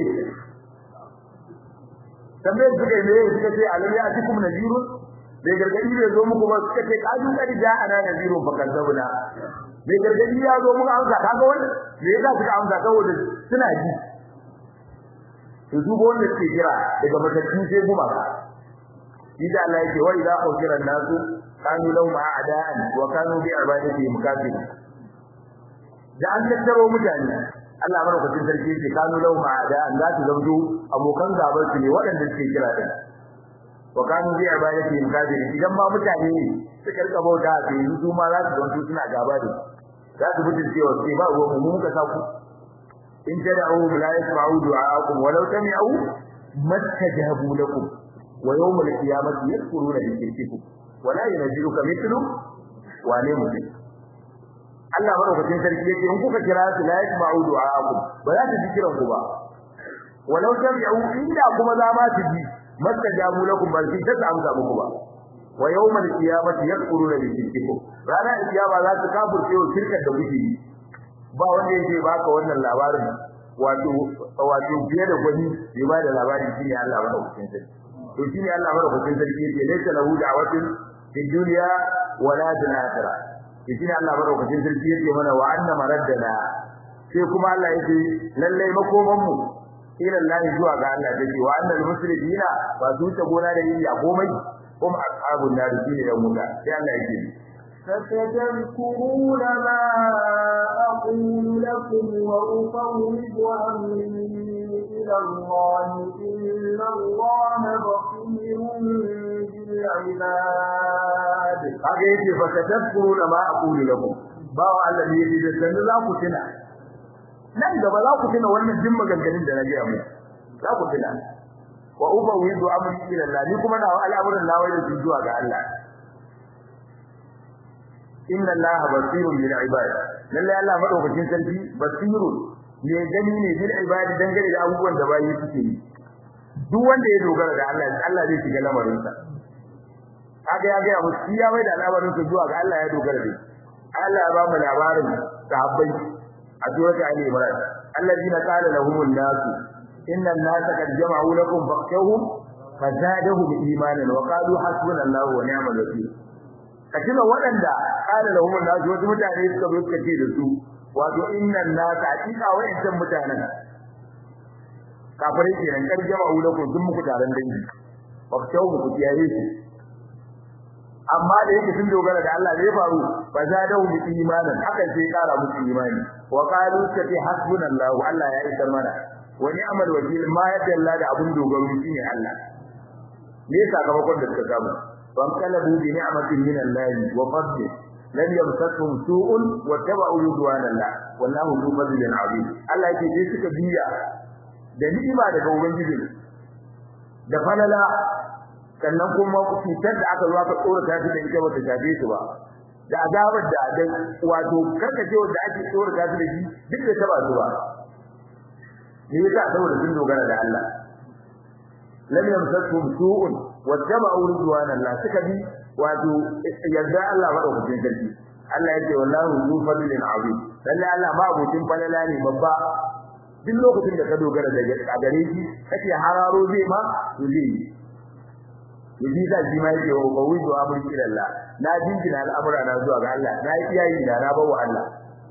tambayar suka ne suka ce alam ya atikum nadirun bai gargadi bai zo muku ba suka ce kaju kadi da ana nadirun bakar zabuna bai gargadi ya zo muku amsa kaga wannan me yasa suka amsa saboda suna ji to duk wanda ke kira daga matakin sai kuma ba idan Allah yake wa idza ukira nasu kanu law ma'adaan wa kanu bi ibadati mukafir da an tattaro mutane Allah barkatun sarki yake kanu law ma'adaan za su zamto abokan gaban su ne waɗanda suke kira din wa kanu bi ibadati mukafir idan ma mutane ne suka rika bauta sai su ma za su zanto suna gaba da za su fitin cewa sai ba ruwan mu muka saku in tad'u la yasma'u du'aakum walau sami'u mastajabu lakum wa yawm al-qiyamati yakfuruna bi shirkikum wa la yunziluka mithlu wa la muzik Allah madaukakin sarki yake in kuka kira su la yasma'u du'aakum ba za su ji kiran ku ba walau sami'u inda kuma za ma su ji mastajabu lakum bal fi tas'amza muku ba wa yawm al-qiyamati yakfuruna bi shirkikum rana al-qiyama za su kafirce wa shirkar da kuke yi ba wanda yake baka wannan labarin wato wato biye da gwani bai ba da labarin shine Allah ba hukuncin sai to shine Allah ba hukuncin sai yake laysa lahu da'watun fi dunya wala fil akhirah shine Allah ba hukuncin sai yake mana wa anna maraddana sai kuma Allah yake lalle makoman mu ila Allah zuwa ga Allah take wa annal muslimina ba su ta gona da yi a komai kuma ashabun nar shine ya muta sai Allah yake فستذكرون ما أقول لكم وأفوض أمري إلى الله إن الله بصير بالعباد. هذه فستذكرون ما أقول لكم باو الذي يجد لا كتنا nan gaba za ku tuna wannan jin maganganun da nake mu za ku tuna wa ubawidu amri ila Allah ni kuma na al'amuran lawai da zuwa ga Allah inna Allah basirun bil ibad lalle Allah madaukakin sarki basirun ne gani ne bil ibad dangane da abubuwan da bayi suke yi duk wanda ya dogara da Allah Allah zai shiga lamarin sa kaga ya ga mu ya mai da lamarin sa zuwa ga Allah ya dogara da Allah ya ba mu labarin sahabbai a surata Ali Imran alladina qala lahum an-nas inna an-nasa qad jama'u lakum fakhshawhum fazadahum imanan wa qalu hasbunallahu wa ni'mal wakeel katina wadanda qala lahum an-nas wasu mutane suka zo suka ce da su wato inna an-nasa hakika wayancan mutanen kafirai kenan kan jama'u lakum sun muku taron dangi fakhshawhum ku tiyaye su amma da yake sun dogara da Allah zai faru fa zadahu bi imanin hakan sai kara musu imani wa qalu tati hasbunallahu Allah ya isar mana wa ni'mal wakeel ma yadda Allah da abun dogaro shine Allah me sakamakon da suka samu wan kalabu bi ni'matin min Allah wa fadli lam yamsasuhum su'un wa tabu ridwanallah wallahu dhu fadlin 'azim Allah yake dai suka biya da ni'ima daga ubangiji da falala sannan kuma cutar da aka zo aka tsora ta da ita bata shafe su ba da azabar da dan wato karkace wanda ake tsora ta da shi duk da ta ba su ba ne yasa saboda sun dogara da Allah lam yamsasuhum su'un wattaba'u ridwanallah suka bi wato yarda Allah madaukakin sarki Allah yake wallahu zu fadlin azim lalle Allah ma abutin falala ne babba duk lokacin da ka dogara da gare shi kace hararo zai ma to zai yi da shi ma yake wa qawidu amri ila Allah na jingina al'amura na zuwa ga Allah na yi iyayi da na bawa Allah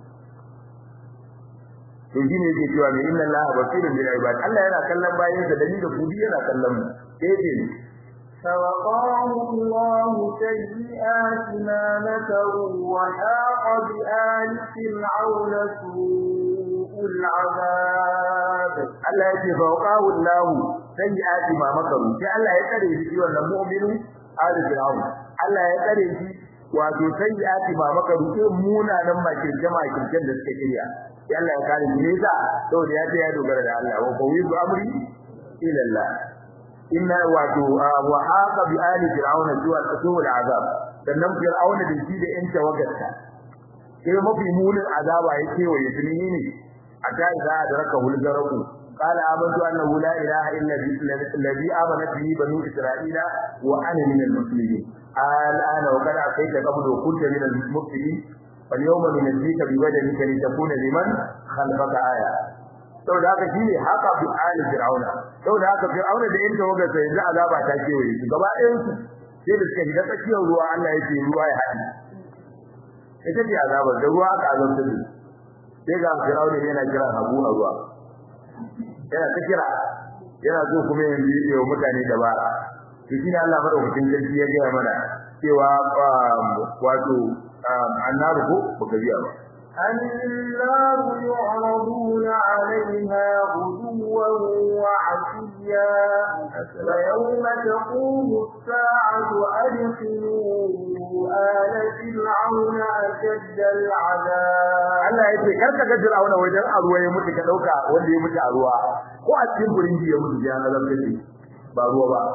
to shine yake cewa mai inna Allah basirun bil ibad Allah yana kallon bayansa da ni da kudi yana kallon mu sai فوقاه الله سيئات ما مكروا وحاق بآل فرعون سوء العذاب Allah yake فوقاه الله سيئات ما مكروا sai Allah ya kare shi wannan mu'minu ali fir'aun Allah ya kare shi wato sayyiati ma makaru sai munanan makirce makircen da suka kiriya sai Allah ya kare shi ne sa saboda ya ce ya dogara da Allah wa qawidu amri ila Allah inna wato wa haqa bi ali fir'auna zuwa su'ul azab sannan fir'auna da shi da yan tawagarta sai mafi munin azaba yake wa yusini ne aka za da raka hulgaraku qala amantu annahu la ilaha illa alladhi amanat bihi banu isra'ila wa ana min al-muslimin al'ana wa qad aqaita qablu kunta min al-mufsidin fal yawma nunjika bi badanika litakuna liman khalfaka aya saboda haka shine haka bi ali fir'auna saboda haka fir'auna da inda waga sai yanzu azaba ta kewaye shi gaba ɗayan su sai da suka shiga tsakiyar ruwa Allah yake ruwa ya haɗi ita ce azaba da ruwa aka azabta shi sai ga fir'auna yana kira Abu a ruwa yana ta kira yana so kuma yanzu ya yi mutane dabara to shine Allah madaukakin sarki ya gaya mana cewa wato annaru ko baka biya ba النار يعرضون عليها غدوا وعشيا ويوم تقوم الساعة أدخلوا آل فرعون أشد العذاب Allah ya ce karka ga Fir'auna wajen aruwa ya mutu ka dauka wanda ya mutu a ruwa ko a cikin gurin ya mutu ya azabta shi ba ruwa ba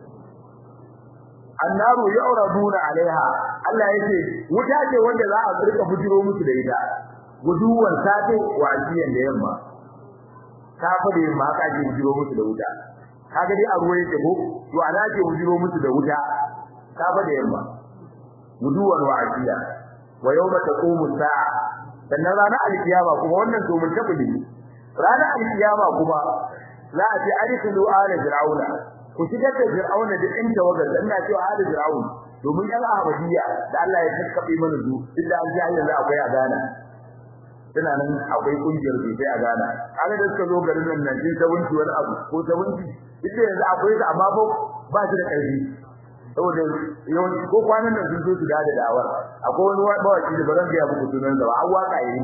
annaru yu'raduna alaiha Allah yace wuta ce wanda za a rika bujiro musu da ita guduwan safe wa ajiyan da yamma safe da yamma ka ji bujiro musu da wuta kaga dai a ruwa yake ko to ana ce bujiro musu da wuta safe da yamma guduwan wa ajiya wa yawma taqumu sa'a sannan ranar alkiyama kuma wannan to mun tabbata ranar alkiyama kuma za a ce adkhulu ala fir'auna ku shigar da fir'auna da ɗan tawagar ina cewa hada fir'aun domin yan ahmadiyya da Allah ya taskabe mana zu inda an ji yanzu akwai a Ghana tana nan akwai kungiyar su sai a Ghana kaga da suka zo garin nan nan sai sabunci wani abu ko sabunci ita yanzu akwai ta amma ba shi da ƙarfi saboda yawanci ko kwanan nan sun zo su da da'awar akwai wani bawaki da bazan ga muku sunan da ba an waka yayi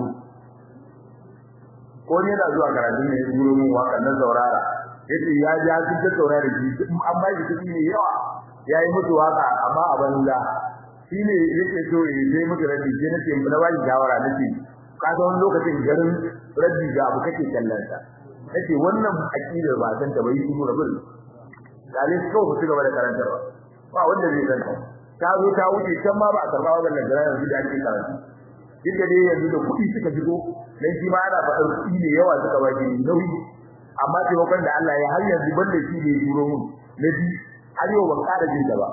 ko ne da zuwa karatun ne ya guro mun waka nan saurara yace ya ja duk da saurare shi amma shi kudi ne yawa yayi mutu waka amma a banza shine yake so yi sai mutu rabbi sai nace mun ba shi shawara nace ka ga wani lokacin garin rabbi ga abu kake kallon sa nace wannan aqidar ba san ta bai shi rabbi dale ko ku gaba da karantarwa ba wanda zai san ta zo ta wuce can ma ba a karba wannan garin yanzu da ake karatu duk da dai yanzu da kudi suka shigo dan shi ma ana faɗar kudi ne yawa suka ba shi nauyi amma taimakon da Allah ya har yanzu banda shi ne juro mun nabi har yau ban kada jin da ba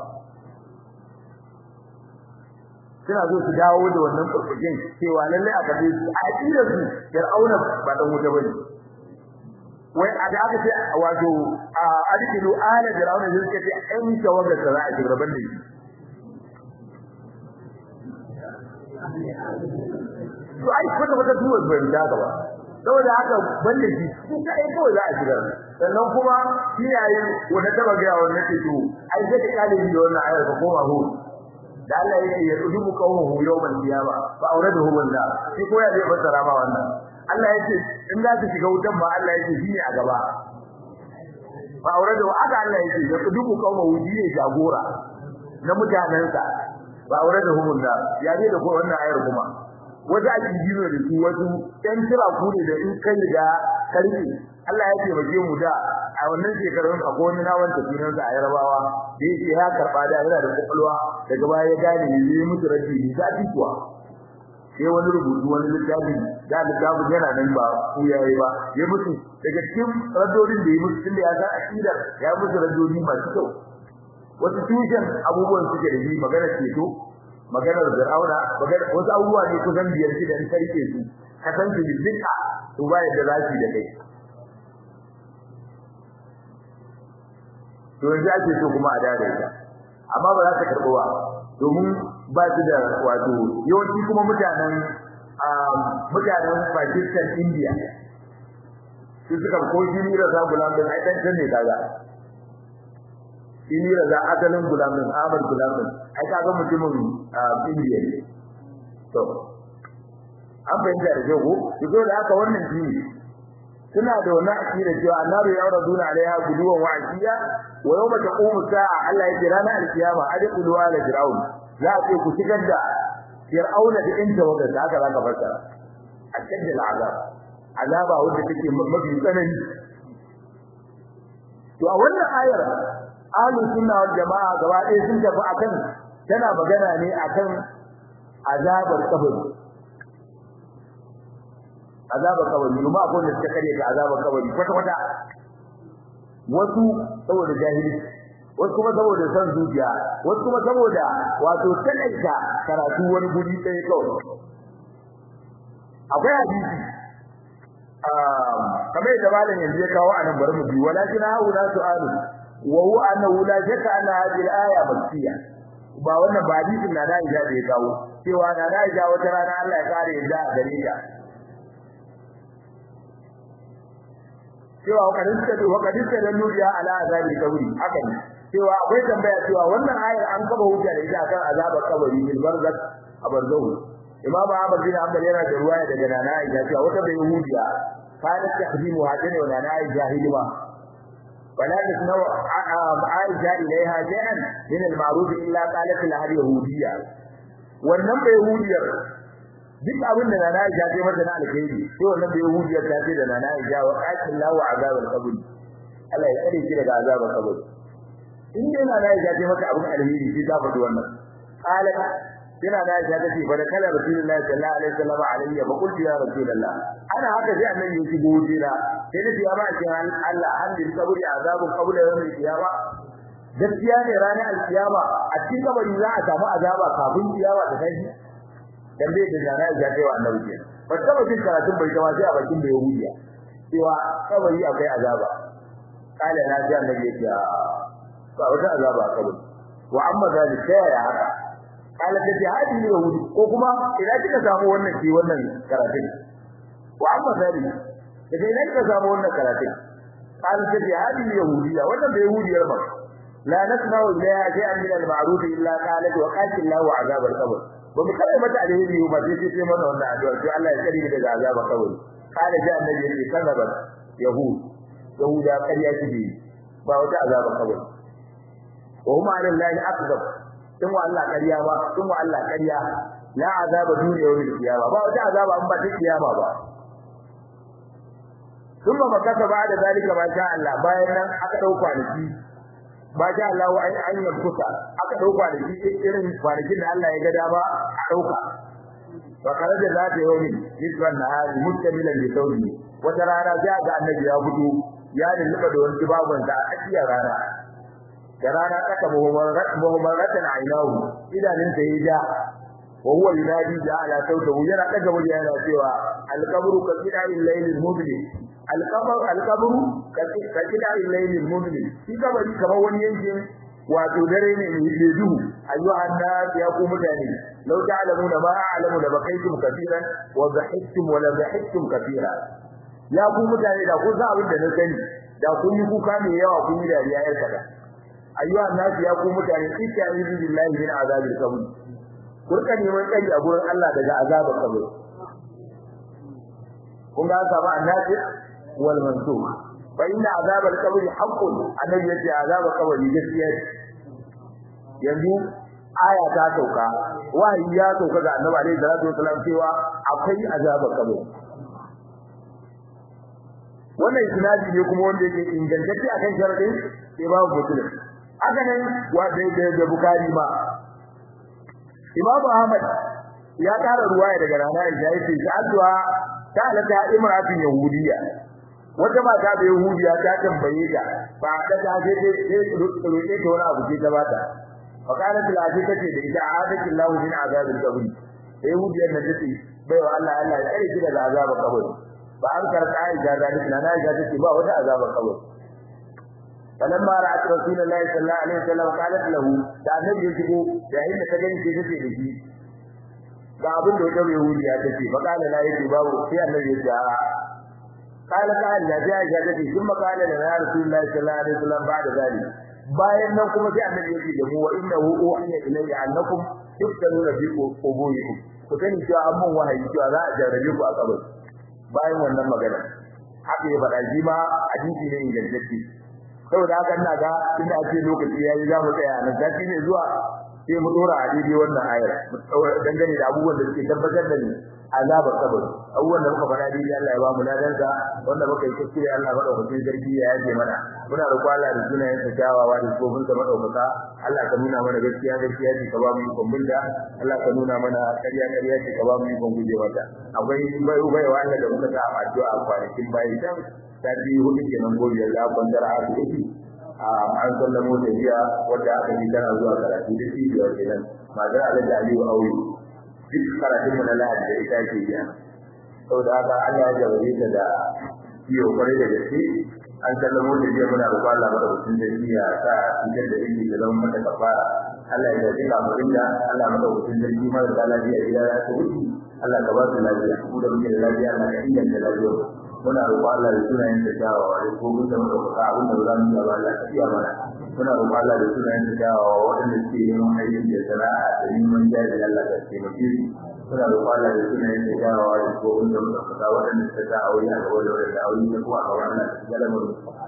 suna zo su dawo da wannan kurkujin cewa lalle a kaje su a tsira su Fir'auna ba dan wuta bane wai a da aka ce wato a adikilu ala Fir'auna da suka ce an tawaga za a jira banda shi to ai kwata kwata duwar bai da ba saboda haka banda shi su kai kawai za a shigar sannan kuma kiyaye wanda taba ga wannan ce to ai sai ka kale ni da wannan ayar ka koma hu da Allah yake ya tudu kawo yawmal qiyama fa auradahu wanda shi ko ya zai fassara ma wannan Allah yake in za su shiga wutan ba Allah yake shi ne a gaba fa auradahu aka Allah yake ya tudu kawo wuji ne jagora na mutanansa fa auradahu wanda ya je da ko wannan ayar kuma wata ajibiyo da su wasu ɗan kira ku ne da in kai da karfi Allah ya taimake mu da a wannan shekarun a goni na wanda sunan sa a Yarbawa da yake ya karba da yana da kokolwa daga baya ya gane ne yi musu raddi ne da kuwa sai wani rubutu wani littafi da littafi yana nan ba ku yayi ba ya mutu daga cikin raddodin da ya mutu tunda ya san akida ya mutu raddodi masu kyau wasu tushen abubuwan suke da shi magana ce to maganar Fir'auna maganar wasu abubuwa ne kusan biyar shi da in karke su ka san su duka to ba yadda zaki da kai to yanzu ake so kuma a dade ta amma ba za ta karɓo ba domin ba su da wato yawanci kuma mutanen mutanen Pakistan India su suka ko jini da za gulam din ai dan ne kaga jini da za asalin gulam din Ahmad gulam din ai kaga mutumin India ne to an bayyana da jago to da haka wannan jini suna da wani akida cewa annabi ya raduna alaiha guduwan wa asiya wa yawma taqumu sa'a Allah ya kira na alkiyama adkhulu ala fir'aun za a ce ku shigar da fir'auna da inda wanda haka za ka fassara akidda al'azab azaba wanda take mafi tsanani to a wannan ayar ahlus sunna wal jamaa gaba ɗaya sun tafi akan tana magana ne akan azabar kabari azabar kabari kuma akwai da suka kare ga azabar kabari kwata kwata wasu saboda jahili wasu kuma saboda san zuciya wasu kuma saboda wato talaita karatu wani guri ɗaya kawai akwai hadisi um kamar da malam yanzu ya kawo anan bari mu bi walakin haula su'alu wa huwa annahu la shakka anna hadhihi al-aya makkiyya ba wannan ba hadisin na da ija da ya kawo cewa na da ija wata rana Allah ya kare yadda a gare ta cewa wakadin ta wakadin ta dan nuriya ala azabi kabri haka ne cewa akwai tambaya cewa wannan ayar an kaba hujja da ita akan azabar kabari bil barzak a barzahu imam Ahmad bin Hanbal yana da ruwaya daga nana Aisha cewa wata bai yahudiya kana tahdimu hadane wa nana Aisha hidima wala tasnau Aisha ilaiha shay'an min al-ma'ruf illa qalat laha yahudiyya wannan bai yahudiyar duk abin da nana Aisha ta mata na alkhairi sai wannan bai yahudiyar ta ce da nana Aisha wa qatillahu azabal qabr Allah ya kare ki daga azabal qabr in dai nana Aisha ta mata abin alheri sai ta faɗi wannan qalat kina da Aisha ta ce fa da kala rasulullahi sallallahu alaihi wasallam alayya fa qultu ya rasulullah ana haka sai annabi ya shigo jira sai da ya ba kin Allah handin kaburi azabun qabla yawmil qiyama gaskiya ne ranar alkiyama a cikin kabari za a samu azaba kafin kiyama ta kai dan bai da jana ya kai wa annabi ke ba taba jin karatun bai kama sai a bakin da yahudiya cewa kabari akwai azaba kala na ji annabi ya ce ba wata azaba kabari wa amma zalika ya haka kala da jihadi ne yahudi ko kuma idan kika samu wannan ki wannan karatun wa amma zalika idan kika samu wannan karatun kala da jihadi ne yahudiya wannan da yahudiyar ba la nasma'u ilayha shay'an min al-ma'ruf illa qalat wa qatillahu 'azab al-qabr ba mu kare mata alheri ba sai sai mana wannan addu'a to Allah ya kare daga azaba kabari kala da annabi yake kallaba yahud yahuda kariya kike ba wata azaba kabari wa huma 'ala allahi akbar in wa Allah kariya ba in wa Allah kariya la azaba duniya wal qiyama ba wata azaba an ba ta kiyama ba kuma makata ba da zalika ba sha Allah bayan nan aka dauka ni ba sha Allah ai an yankuta aka dauka da shi irin kwanakin da Allah ya ga dama a dauka wa karaja da ta yomi nisban nahari mustamilan bi tawli wata rana sai ga annabi ya fito ya dinka da wani babban da a cikin rana da rana aka muhammaratan ainahu idanun da ya ja wa huwa yunadi ja ala sautahu yana daga wuri yana cewa al-qabru ka qida'il laylil mubli al-qabru al-qabru ka qida'il laylil mubli shi kabari kamar wani yankin wato dare ne mai duhu ayyuhan nas ya ku mutane law ta'lamuna ma a'lamu la bakaytum kaseeran wa dhahiktum wa la dhahiktum kaseera ya ku mutane da ku za abin da na sani da kun yi kuka mai yawa kun yi dariya yar kada ayyuhan nas ya ku mutane ista'izu billahi min azabil qabr kurka neman kai a gurin Allah daga azabar kabari kun ga saba annabi wal mansukh fa inna azabal qabri haqqun annabi yace azabar kabari gaskiya yanzu aya ta sauka wahayi ya sauka ga annabi alaihi salatu wasallam cewa akwai azabar kabari wannan isnadi ne kuma wanda yake ingantacce akan sharadin Imam Muslim haka nan wa da Bukhari ma Imam Ahmad ya tara ruwaya daga rana Aisha yace shi addu'a ta alaka imratin yahudiyya wata mata da yahudiya ta tambaye ta fa da ta je ta roƙe ta wani abu ce ta bata fa kana ta ce tace da ita adaki Allah min azabil qabr yahudiyan nan tace bai wa Allah Allah ya kare ki daga azabar kabari ba an karta Aisha da ni na Aisha tace ba wata azabar kabari falamma ra'at rasulullahi sallallahu alaihi wasallam qalat lahu da annabi ya shigo yayin da ta gani sai tace da shi ga abin da wata yahudiya tace fa kana la yake babu sai annabi ya ce a قال قال لا جاء جاء ثم قال لنا رسول الله صلى الله عليه وسلم بعد ذلك bayan nan kuma sai annabi yake da mu wa innahu uhiya ilayya annakum tuftanuna bi qubuyikum ku sani cewa an mun wahayi cewa za a jarrabe ku a kabari bayan wannan magana haka ya faɗa shi ma hadisi ne ingantacce saboda haka ina ga tunda ake lokaci yayi za mu tsaya nan sai ne zuwa sai mu dora a daidai wannan ayar dangane da abubuwan da suke tabbatar da ni azabar kabari abubuwan da muka faɗa daidai Allah ya ba mu ladansa wanda muka yi kuskure Allah madaukakin sarki ya yaje mana muna roƙo Allah da sunayen sa kyawawa da tsofin sa madaukaka Allah ka nuna mana gaskiya gaskiya ce ka ba mu ikon binda Allah ka nuna mana ƙarya ƙarya ce ka ba mu ikon guje mata akwai bai bai wanda da muka ta addu'a a kwanakin bayan can ta bi hudu kenan gobe Allah bandar a asibiti a an sallamo da jiya wanda aka yi tana zuwa karatu da shi biyar kenan madar Alhaji Aliyu Auyi duk karatun mu na Lahadi da ita ke yi saboda haka Allah ya jabaye ta da ciwo kwarai da gaske an sallamo da jiya muna roƙon Allah madaukakin sarki ya sa cikin da ilimi da zama mata kafara Allah ya jaje ka mutum da Allah madaukakin sarki mara da lafiya gida ya ta wuce Allah ka ba su lafiya ku da muke da lafiya Allah ka inganta lafiya muna roƙon Allah da sunayen da kyawawa da ko mun da madauka abin da za mu yi ba Allah ka iya mana muna roƙon Allah da sunayen da kyawawa waɗanda suke yin aikin da sana'a da neman jari Allah ka taimake su muna roƙon Allah da sunayen da kyawawa da ko mun da madauka waɗanda suka sa aure a gaba da waɗanda aure ta kuma a gaba Allah ka shiga da mu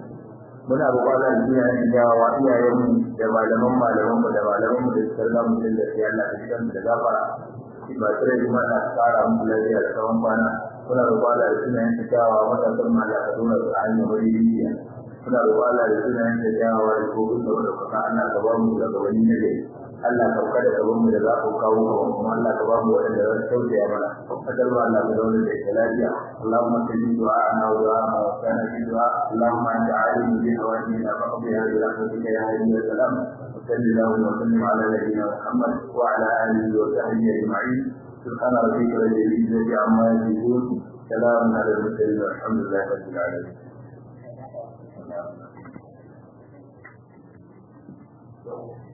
muna roƙon Allah da sunayen da kyawawa iyayenmu da malaman malaman da malaman mu da suka riga mu da Allah ka shiga da gafara ba tare da mana tsara mu lafiya da tsawon kwana kuna roƙon Allah da sunayen da kyawawa wata kuma Allah ka dora su a hanyar wariya kuna roƙon Allah da sunayen da kyawawa da ko da wanda ka Allah ka ba mu daga wani ne Allah ka kada da mu da za ku kawo kuma Allah ka ba mu wanda za su tausaya mana kadar ba Allah ka dora da lafiya Allahumma salli du'a'ana wa du'a'a wa kana fi du'a Allahumma anta alimu bi hawajina fa qdiha bi rahmatika ya hayyu ya salam صلى الله وسلم على نبينا محمد وعلى اله وصحبه اجمعين سبحان ربك رب العزه عما يصفون سلام على المرسلين والحمد لله رب العالمين